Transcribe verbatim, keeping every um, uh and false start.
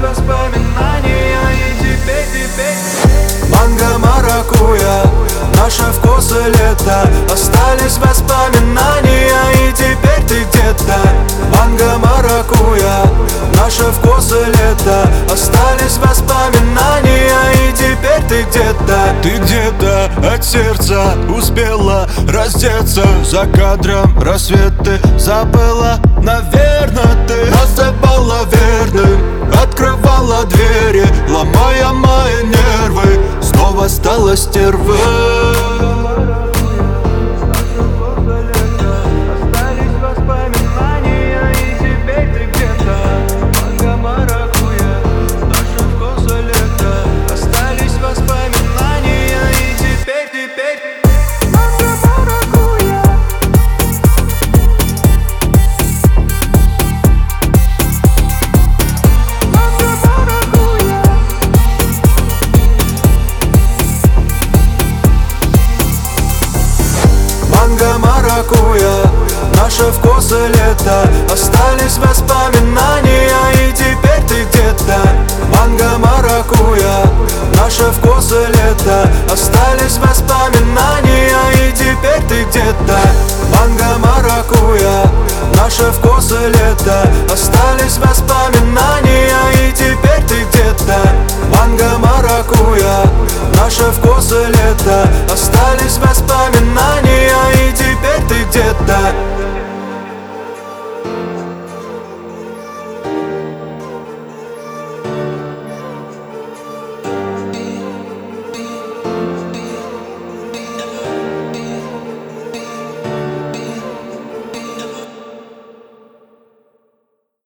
воспоминания, и теперь, теперь манго, маракуйя, наши вкусы лета. Остались воспоминания, и теперь ты где-то. Манго, маракуйя, наши вкусы лета. Остались воспоминания, и теперь ты где-то. Ты где-то от сердца успела раздеться. За кадром рассветы забыла, наверное, ты называла верным, открывала двери, ломая мои нервы. Снова стала стервой. остались воспоминания, и теперь ты где-то. Манго, маракуйя, наши вкусы лета. Остались воспоминания, и теперь, теперь манго, маракуйя. Манго, маракуйя. Манго, маракуйя, наши вкусы лета. Остались воспоминания, и теперь ты где-то. Манго, маракуйя, наши вкусы лета. Остались воспоминания, и теперь ты где-то. Манго, маракуйя, наши вкусы лета. Остались воспоминания, и теперь ты где-то. Манго, маракуйя, наши вкусы лета.